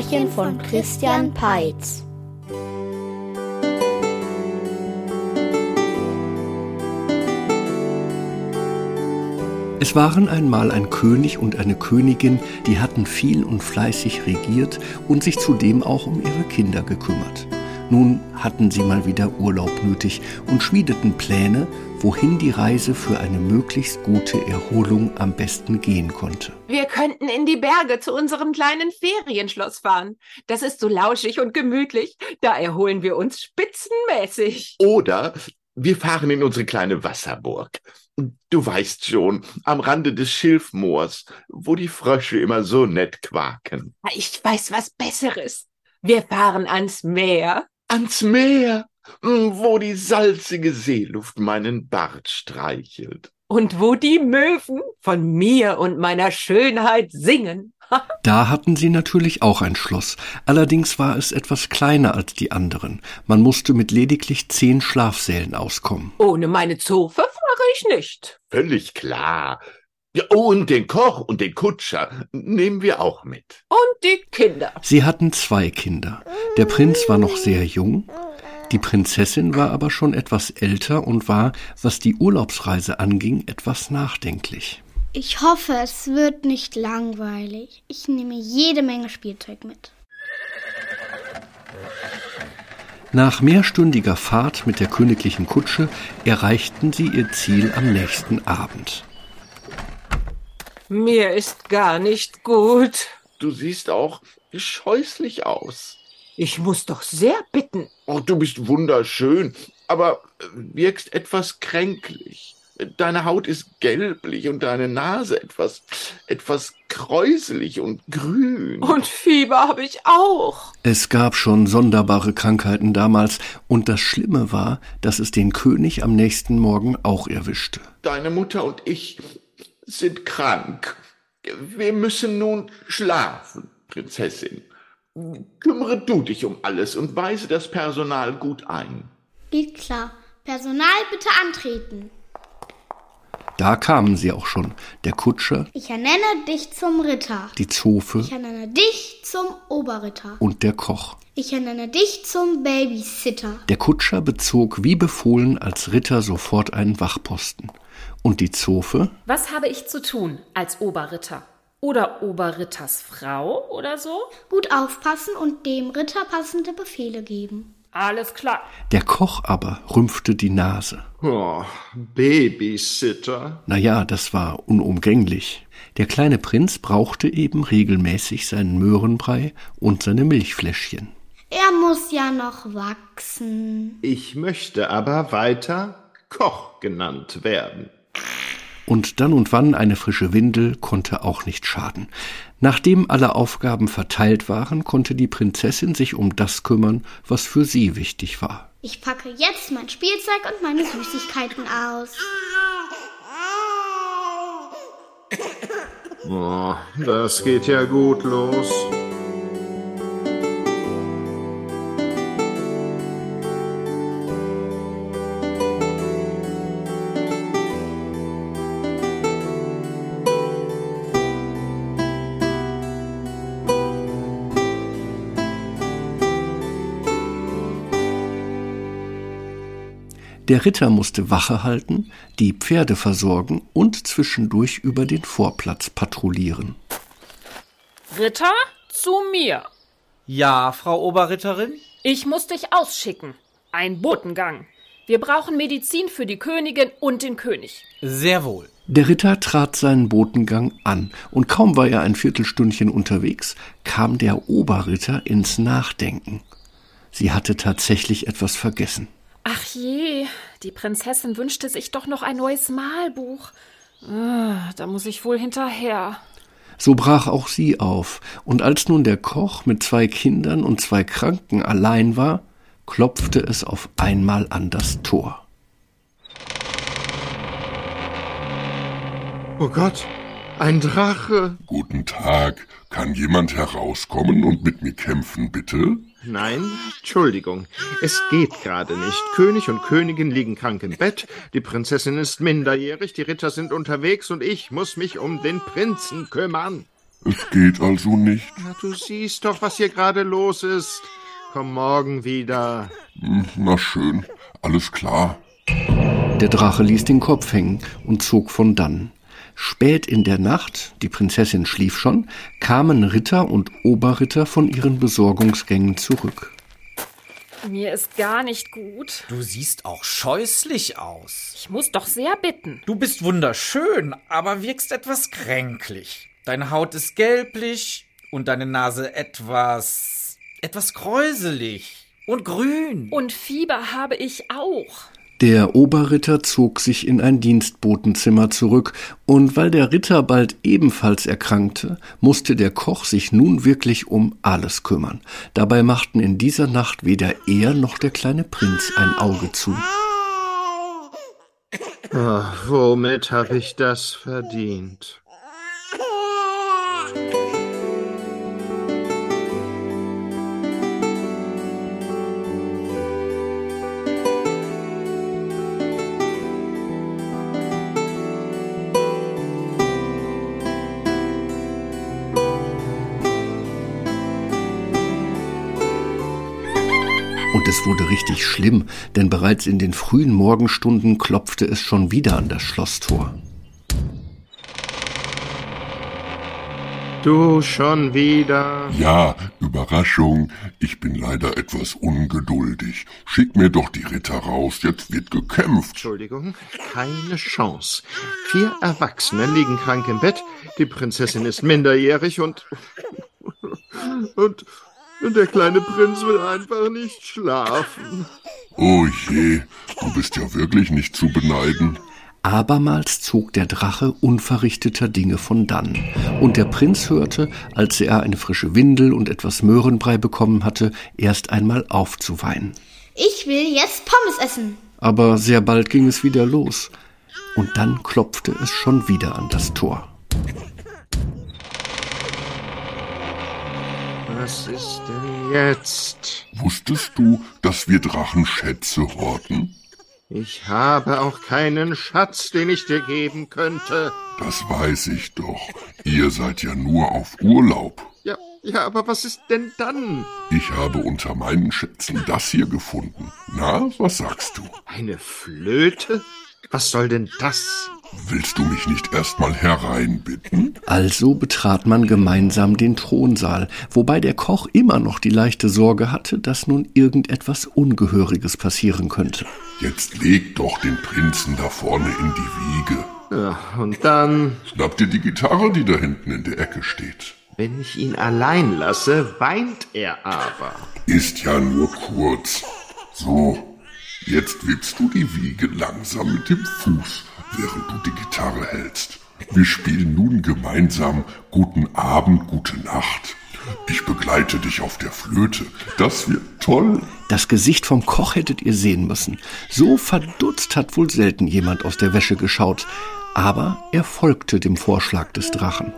Märchen von Christian Peitz. Es waren einmal ein König und eine Königin, die hatten viel und fleißig regiert und sich zudem auch um ihre Kinder gekümmert. Nun hatten sie mal wieder Urlaub nötig und schmiedeten Pläne, wohin die Reise für eine möglichst gute Erholung am besten gehen konnte. Wir könnten in die Berge zu unserem kleinen Ferienschloss fahren. Das ist so lauschig und gemütlich. Da erholen wir uns spitzenmäßig. Oder wir fahren in unsere kleine Wasserburg. Du weißt schon, am Rande des Schilfmoors, wo die Frösche immer so nett quaken. Ich weiß was Besseres. Wir fahren ans Meer. Ans Meer, wo die salzige Seeluft meinen Bart streichelt. Und wo die Möwen von mir und meiner Schönheit singen. Da hatten sie natürlich auch ein Schloss. Allerdings war es etwas kleiner als die anderen. Man musste mit lediglich 10 Schlafsälen auskommen. Ohne meine Zofe fahre ich nicht. Völlig klar. Ja, und den Koch und den Kutscher nehmen wir auch mit. Und die Kinder. Sie hatten 2 Kinder. Der Prinz war noch sehr jung. Die Prinzessin war aber schon etwas älter und war, was die Urlaubsreise anging, etwas nachdenklich. Ich hoffe, es wird nicht langweilig. Ich nehme jede Menge Spielzeug mit. Nach mehrstündiger Fahrt mit der königlichen Kutsche erreichten sie ihr Ziel am nächsten Abend. Mir ist gar nicht gut. Du siehst auch scheußlich aus. Ich muss doch sehr bitten. Oh, du bist wunderschön, aber wirkst etwas kränklich. Deine Haut ist gelblich und deine Nase etwas kräuselig und grün. Und Fieber habe ich auch. Es gab schon sonderbare Krankheiten damals und das Schlimme war, dass es den König am nächsten Morgen auch erwischte. Deine Mutter und ich sind krank. Wir müssen nun schlafen, Prinzessin. Kümmere du dich um alles und weise das Personal gut ein. Geht klar. Personal bitte antreten. Da kamen sie auch schon. Der Kutscher, Ich ernenne dich zum Ritter. die Zofe Ich ernenne dich zum Oberritter. und der Koch. Ich ernenne dich zum Babysitter. Der Kutscher bezog wie befohlen als Ritter sofort einen Wachposten. Und die Zofe? Was habe ich zu tun als Oberritter? Oder Oberrittersfrau oder so? Gut aufpassen und dem Ritter passende Befehle geben. Alles klar. Der Koch aber rümpfte die Nase. Oh, Babysitter. Naja, das war unumgänglich. Der kleine Prinz brauchte eben regelmäßig seinen Möhrenbrei und seine Milchfläschchen. Er muss ja noch wachsen. Ich möchte aber weiter Koch genannt werden. Und dann und wann eine frische Windel konnte auch nicht schaden. Nachdem alle Aufgaben verteilt waren, konnte die Prinzessin sich um das kümmern, was für sie wichtig war. Ich packe jetzt mein Spielzeug und meine Süßigkeiten aus. Oh, das geht ja gut los. Der Ritter musste Wache halten, die Pferde versorgen und zwischendurch über den Vorplatz patrouillieren. Ritter, zu mir. Ja, Frau Oberritterin? Ich muss dich ausschicken. Ein Botengang. Wir brauchen Medizin für die Königin und den König. Sehr wohl. Der Ritter trat seinen Botengang an, und kaum war er ein Viertelstündchen unterwegs, kam der Oberritter ins Nachdenken. Sie hatte tatsächlich etwas vergessen. Ach je, die Prinzessin wünschte sich doch noch ein neues Malbuch. Da muss ich wohl hinterher. So brach auch sie auf, und als nun der Koch mit 2 Kindern und 2 Kranken allein war, klopfte es auf einmal an das Tor. Oh Gott, ein Drache. Guten Tag. Kann jemand herauskommen und mit mir kämpfen, bitte? Nein, Entschuldigung, es geht gerade nicht. König und Königin liegen krank im Bett, die Prinzessin ist minderjährig, die Ritter sind unterwegs und ich muss mich um den Prinzen kümmern. Es geht also nicht. Na, du siehst doch, was hier gerade los ist. Komm morgen wieder. Na schön, alles klar. Der Drache ließ den Kopf hängen und zog von dannen. Spät in der Nacht, die Prinzessin schlief schon, kamen Ritter und Oberritter von ihren Besorgungsgängen zurück. Mir ist gar nicht gut. Du siehst auch scheußlich aus. Ich muss doch sehr bitten. Du bist wunderschön, aber wirkst etwas kränklich. Deine Haut ist gelblich und deine Nase etwas kräuselig und grün. Und Fieber habe ich auch. Der Oberritter zog sich in ein Dienstbotenzimmer zurück, und weil der Ritter bald ebenfalls erkrankte, musste der Koch sich nun wirklich um alles kümmern. Dabei machten in dieser Nacht weder er noch der kleine Prinz ein Auge zu. Womit habe ich das verdient? Und es wurde richtig schlimm, denn bereits in den frühen Morgenstunden klopfte es schon wieder an das Schlosstor. Du schon wieder? Ja, Überraschung. Ich bin leider etwas ungeduldig. Schick mir doch die Ritter raus, jetzt wird gekämpft. Entschuldigung, keine Chance. 4 Erwachsene liegen krank im Bett, die Prinzessin ist minderjährig und der kleine Prinz will einfach nicht schlafen. Oh je, du bist ja wirklich nicht zu beneiden. Abermals zog der Drache unverrichteter Dinge von dannen, und der Prinz hörte, als er eine frische Windel und etwas Möhrenbrei bekommen hatte, erst einmal auf zu weinen. Ich will jetzt Pommes essen. Aber sehr bald ging es wieder los, und dann klopfte es schon wieder an das Tor. Was ist denn jetzt? Wusstest du, dass wir Drachen Schätze horten? Ich habe auch keinen Schatz, den ich dir geben könnte. Das weiß ich doch. Ihr seid ja nur auf Urlaub. Ja, aber was ist denn dann? Ich habe unter meinen Schätzen das hier gefunden. Na, was sagst du? Eine Flöte? Was soll denn das? Willst du mich nicht erstmal hereinbitten? Also betrat man gemeinsam den Thronsaal, wobei der Koch immer noch die leichte Sorge hatte, dass nun irgendetwas Ungehöriges passieren könnte. Jetzt leg doch den Prinzen da vorne in die Wiege. Ja, und dann? Schnapp dir die Gitarre, die da hinten in der Ecke steht. Wenn ich ihn allein lasse, weint er aber. Ist ja nur kurz. So, jetzt wippst du die Wiege langsam mit dem Fuß, während du die Gitarre hältst. Wir spielen nun gemeinsam Guten Abend, gute Nacht. Ich begleite dich auf der Flöte. Das wird toll. Das Gesicht vom Koch hättet ihr sehen müssen. So verdutzt hat wohl selten jemand aus der Wäsche geschaut. Aber er folgte dem Vorschlag des Drachen.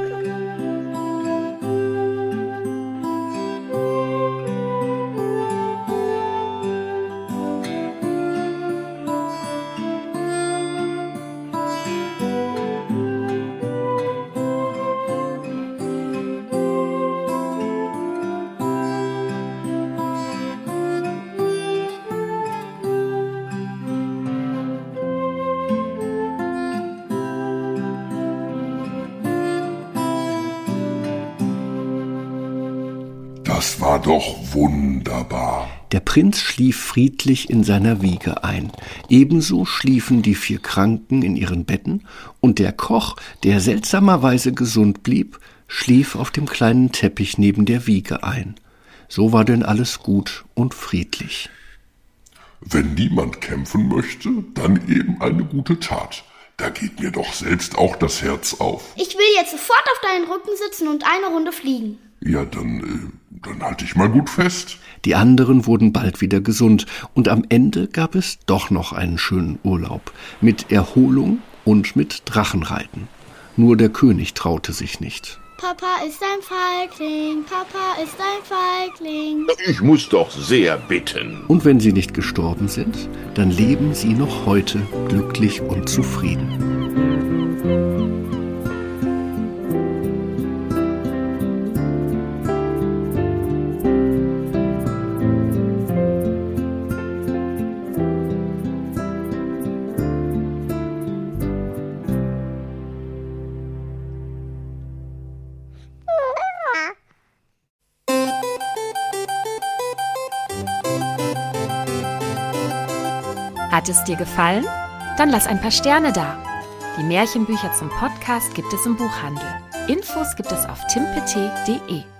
Das war doch wunderbar. Der Prinz schlief friedlich in seiner Wiege ein. Ebenso schliefen die 4 Kranken in ihren Betten, und der Koch, der seltsamerweise gesund blieb, schlief auf dem kleinen Teppich neben der Wiege ein. So war denn alles gut und friedlich. Wenn niemand kämpfen möchte, dann eben eine gute Tat. Da geht mir doch selbst auch das Herz auf. Ich will jetzt sofort auf deinen Rücken sitzen und eine Runde fliegen. Ja, dann halte ich mal gut fest. Die anderen wurden bald wieder gesund, und am Ende gab es doch noch einen schönen Urlaub. Mit Erholung und mit Drachenreiten. Nur der König traute sich nicht. Papa ist ein Feigling, Papa ist ein Feigling. Ich muss doch sehr bitten. Und wenn sie nicht gestorben sind, dann leben sie noch heute glücklich und zufrieden. Hat es dir gefallen? Dann lass ein paar Sterne da. Die Märchenbücher zum Podcast gibt es im Buchhandel. Infos gibt es auf timpt.de.